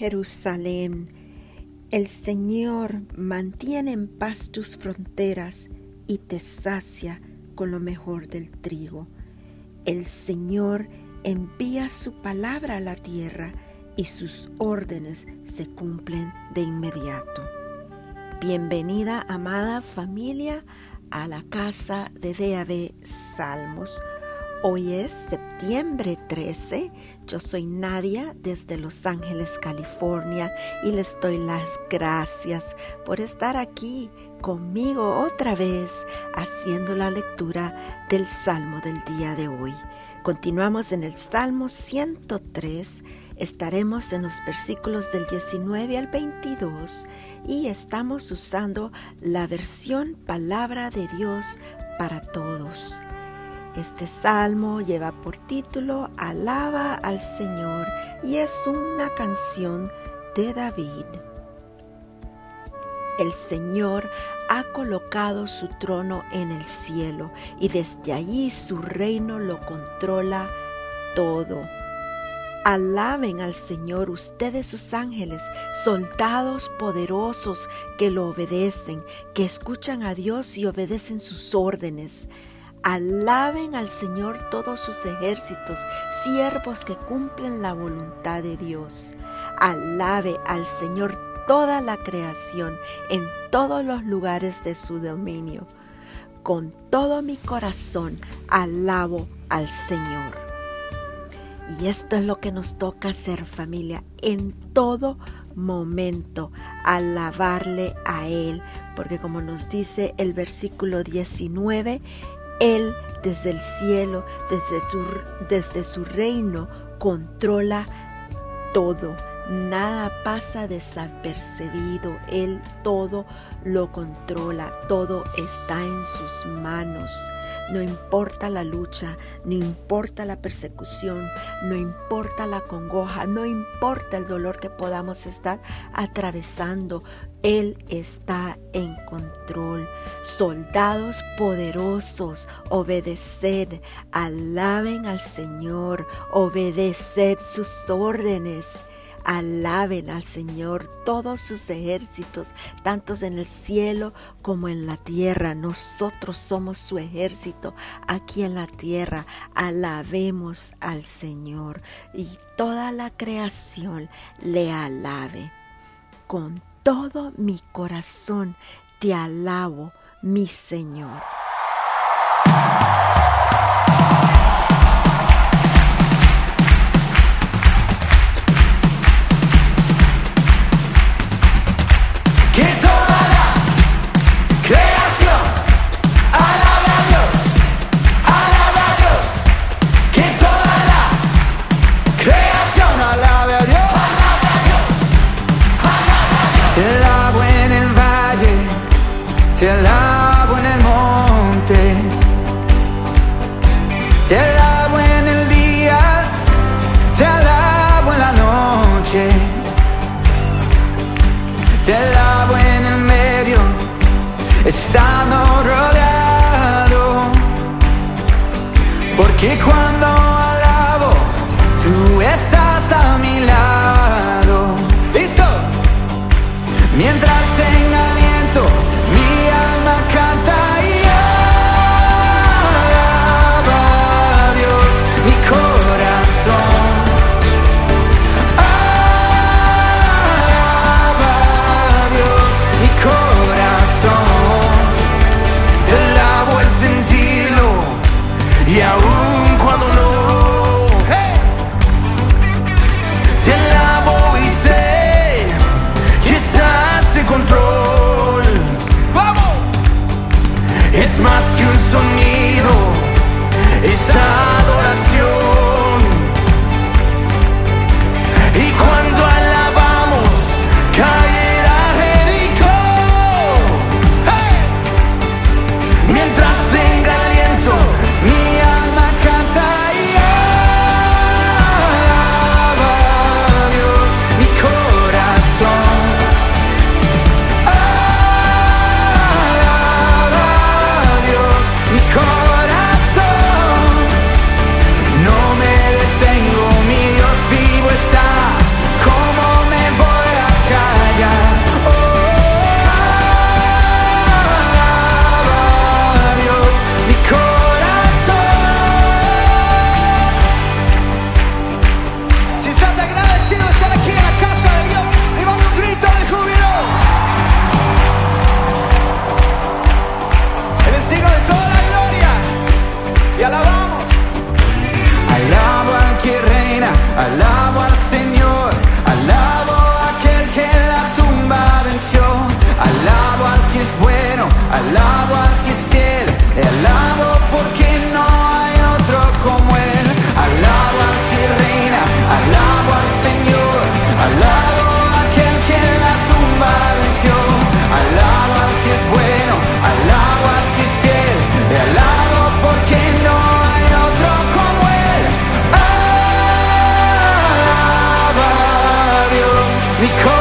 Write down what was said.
Jerusalén, el Señor mantiene en paz tus fronteras y te sacia con lo mejor del trigo. El Señor envía su palabra a la tierra y sus órdenes se cumplen de inmediato. Bienvenida, amada familia, a la casa de D.A.B. Salmos. Hoy es septiembre 13. Yo soy Nadia desde Los Ángeles, California, y les doy las gracias por estar aquí conmigo otra vez haciendo la lectura del Salmo del día de hoy. Continuamos en el Salmo 103. Estaremos en los versículos del 19 al 22 y estamos usando la versión Palabra de Dios para Todos. Este salmo lleva por título Alaba al Señor y es una canción de David. El Señor ha colocado su trono en el cielo y desde allí su reino lo controla todo. Alaben al Señor ustedes sus ángeles, soldados poderosos que lo obedecen, que escuchan a Dios y obedecen sus órdenes. Alaben al Señor todos sus ejércitos, siervos que cumplen la voluntad de Dios. Alabe al Señor toda la creación en todos los lugares de su dominio. Con todo mi corazón alabo al Señor. Y esto es lo que nos toca hacer, familia, en todo momento, alabarle a Él, porque como nos dice el versículo 19, Él desde el cielo, desde su reino, controla todo. Nada pasa desapercibido. Él todo lo controla. Todo está en sus manos. No importa la lucha, no importa la persecución, no importa la congoja, no importa el dolor que podamos estar atravesando. Él está en control. Soldados poderosos, obedeced, alaben al Señor, obedeced sus órdenes. Alaben al Señor todos sus ejércitos, tanto en el cielo como en la tierra. Nosotros somos su ejército aquí en la tierra. Alabemos al Señor y toda la creación le alabe. Con todo mi corazón te alabo, mi Señor. Te alabo en el monte, te alabo en el día, te alabo en la noche, te alabo en el medio, estando rodeado, porque cuando alabo, tú estás a mi lado. ¿Listo? Mientras tenga aliento, mi alma canta y alaba a Dios, mi corazón alaba a Dios, mi corazón. Te alabo el sentirlo y aún cuando no mi corazón.